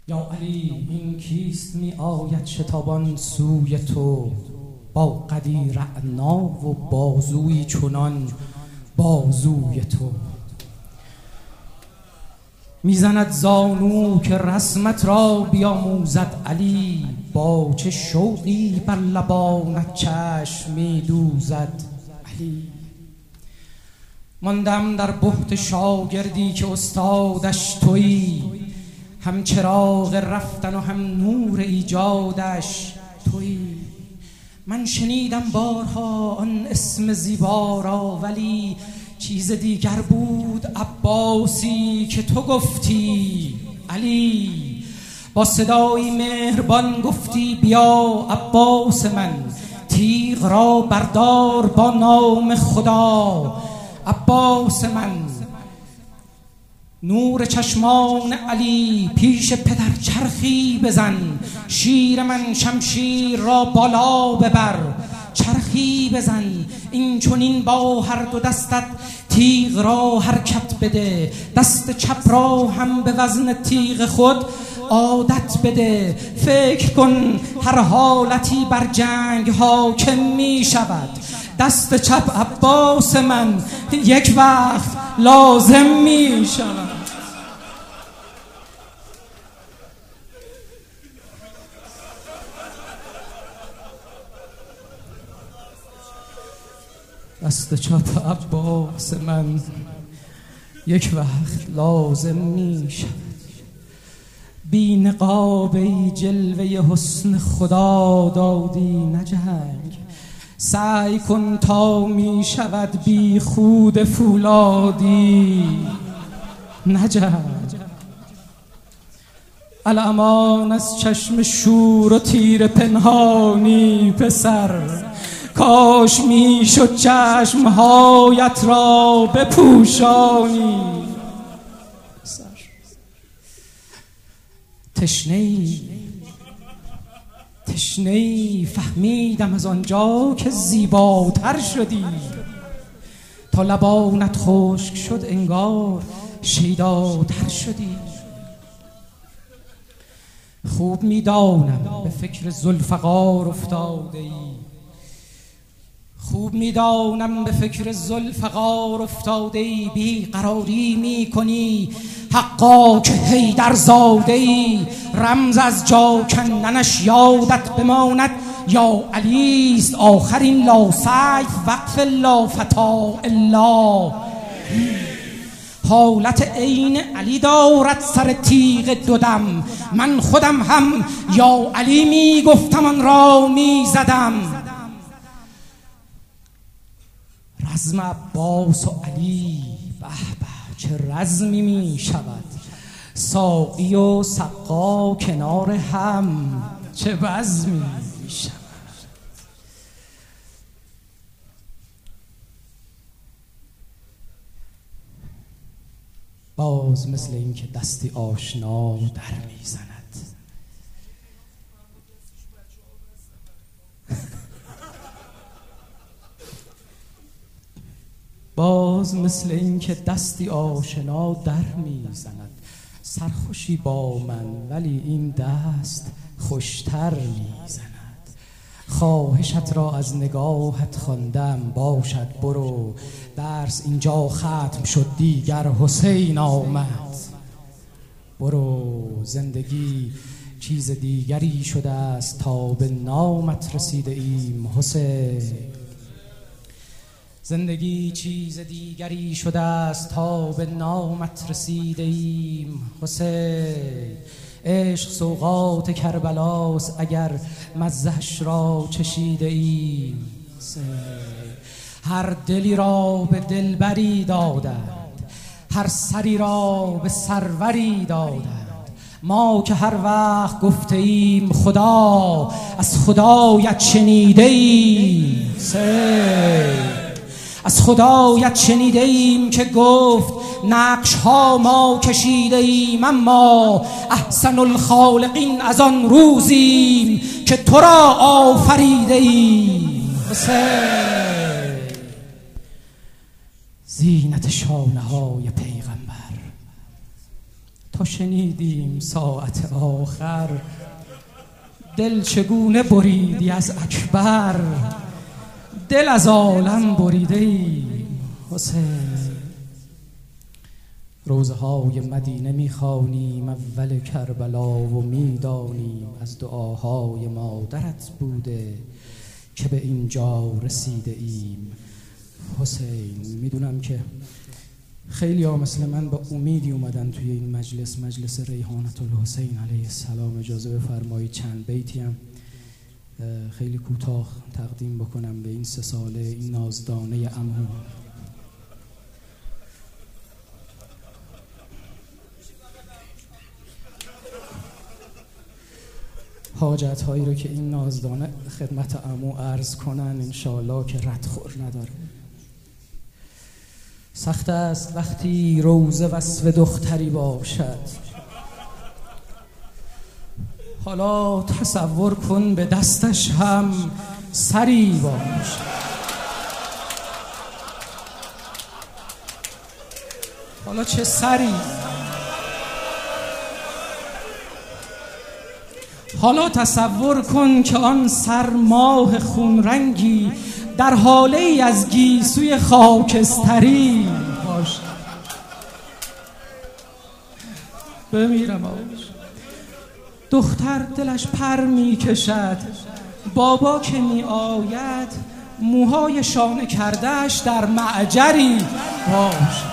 یا علی این کیست می آید شتابان سوی تو، با قدی رعنا و بازوی چنان بازوی تو. میزند زانو که رسمت را بیاموزد علی، با چه شوقی بر لبانت چشم میدوزد علی. ماندم در بهت شاگردی که استادش تویی، هم چراغ رفتن و هم نور ایجادش تویی. من شنیدم بارها آن اسم زیبا را، ولی چیز دیگر بود عباسی که تو گفتی علی. با صدایی مهربان گفتی بیا عباس من، تیغ را بردار با نام خدا عباس من. نور چشمان علی پیش پدر چرخی بزن، شیر من شمشیر را بالا ببر چرخی بزن. این چنین با هر دو دستت تیغ را حرکت بده، دست چپ را هم به وزن تیغ خود عادت بده. فکر کن هر حالتی بر جنگ حاکم می شود، دست چپ عباس من یک وقت لازم می شود. دست چپ عباس من یک وقت لازم می شود. بی نقاب ای جلوه حسن خدا دادی نجنگ، سعی کن تا می شود بی خود فولادی نجنگ. الامان از چشم شور و تیر پنهانی پسر، کاش می شد چشمهایت را بپوشانی. تشنه‌ای فهمیدم از آنجا که زیباتر شدی، تا لبانت خشک شد انگار شیداتر شدی. خوب میدانم به فکر ذوالفقار افتاده ای، خوب میدانم به فکر ذوالفقار افتاده ای. بی قراری می کنی حقا که حیدر زاده ای، رمز از جا کندنش یادت بماند یا علی است آخرین لا سیف وقف لا فتا الا. حالت عین علی دارد سر تیغ دودم، من خودم هم یا علی می گفتم آن را می زدم. رزم عباس و علی به به چه رزمی می شود، ساقی و سقا کنار هم چه بزمی می شود. باز مثل این که دستی آشنا در می زند. باز مثل این که دستی آشنا در می زند. سرخوشی با من ولی این دست خوشتر می زند. خواهشت را از نگاهت خواندم، باشد برو درس اینجا ختم شد دیگر حسین آمد. برو زندگی چیز دیگری شده است تا به نامت رسیده ایم حسین. زندگی چیز دیگری شده است تا به نامت رسیده ایم حسین. عشق سوغات کربلاست اگر مزهش را چشیده ایم حسین. هر دلی را به دلبری دادند، هر سری را به سروری دادند. ما که هر وقت گفته ایم خدا، از خدایت شنیده ایم حسین. از خدایت شنیده ایم که گفت نقش ها ما کشیده ایم، اما احسن الخالقین از آن روزیم که تو را آفریده ایم حسین. زینت شانه های پیغمبر تو تا شنیدیم ساعت آخر، دل چگونه بریدی از اکبر، دل از عالم بریده ایم حسین. روزه های مدینه میخوانیم اول کربلا و میدانیم از دعاهای مادرت بوده که به اینجا رسیده ایم حسین. میدونم که خیلی ها مثل من با امیدی اومدن توی این مجلس ریحانة الحسین علیه السلام. اجازه بفرمایید چند بیتی هم خیلی کوتاه تقدیم بکنم به این 3 ساله این نازدانه عمو. حاجت هایی رو که این نازدانه خدمت عمو عرض کنن انشالله که ردخور نداره. سخت است وقتی روزه وصف دختری باشد، حالا تصور کن به دستش هم سری باشد. حالا چه سری، حالا تصور کن که آن سر ماه خون رنگی در حاله ای از گیسوی خاکستری باش. بمیرم آش. دختر دلش پر می کشد، بابا که می آید موهای شانه کردهش در معجری باش.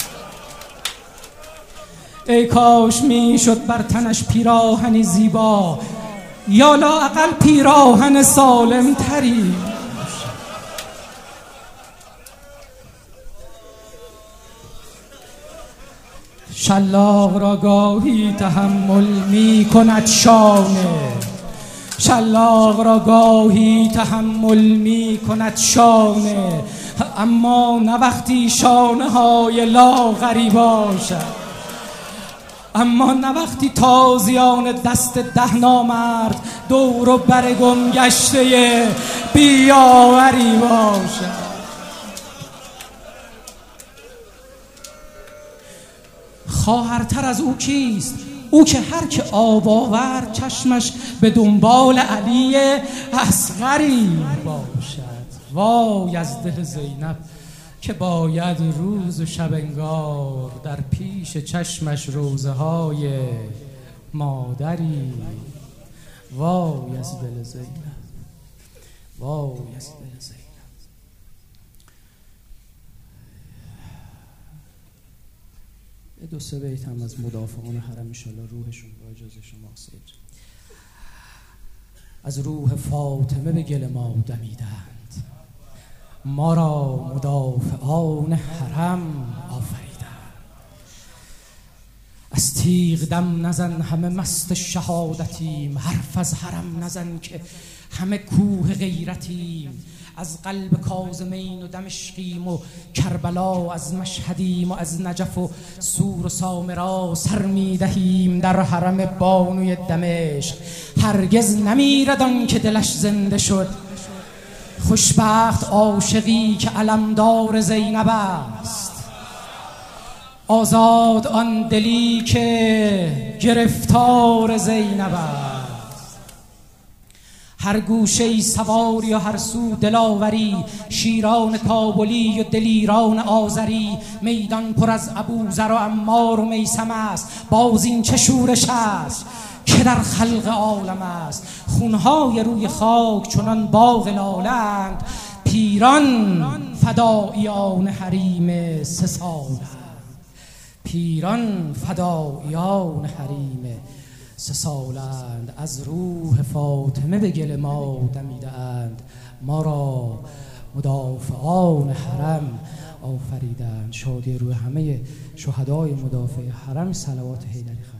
ای کاش می شد بر تنش پیراهنی زیبا، یا لااقل پیراهن سالم تری. شلاق را گاهی تحمل می کند شانه، شلاق را گاهی تحمل می کند شانه، اما نه وقتی شانه های لاغری باشد، اما نه وقتی تازیان دست 10 نامرد دور و بر گم گشته بیاوری باشد. خواهرتر از او کیست؟ او که هر که آب آورد چشمش به دنبال علی اصغری باشد. وای از دل زینب که باید روز و شب انگار در پیش چشمش روزه های مادری. وای از دل زینب، وای از دل زینب. یه 2-3 بیت هم از مدافعان حرم انشالله روحشون با اجازه شما سید. از روح فاطمه به گل ما دمیدند، ما را مدافعان حرم آفریدند. از تیغ دم نزن همه مست شهادتیم، حرف از حرم نزن که همه کوه غیرتیم. از قلب کاظمین و دمشقیم و کربلا، از مشهدیم و از نجف و سور و سامرا سر میدهیم در حرم بانوی دمشق. هرگز نمیرد آن که دلش زنده شد، خوشبخت عاشقی که علمدار زینب است. آزاد آن دلی که گرفتار زینب است. هر گوشه سواری و هر سو دلاوری، شیران کابلی و دلیران آذری. میدان پر از ابوذر و عمار و میثم است، باز این چه شورش است که در خلق عالم است. خونهای روی خاک چنان باغ لالند، پیران فداییان حریم 3 سالند. پیران فداییان حریم 3 سالند. از روح فاطمه به گل ما دمیده اند، ما را مدافعان حرم آفریدند. شادی روی همه شهدای مدافع حرم. صلوات حیدری.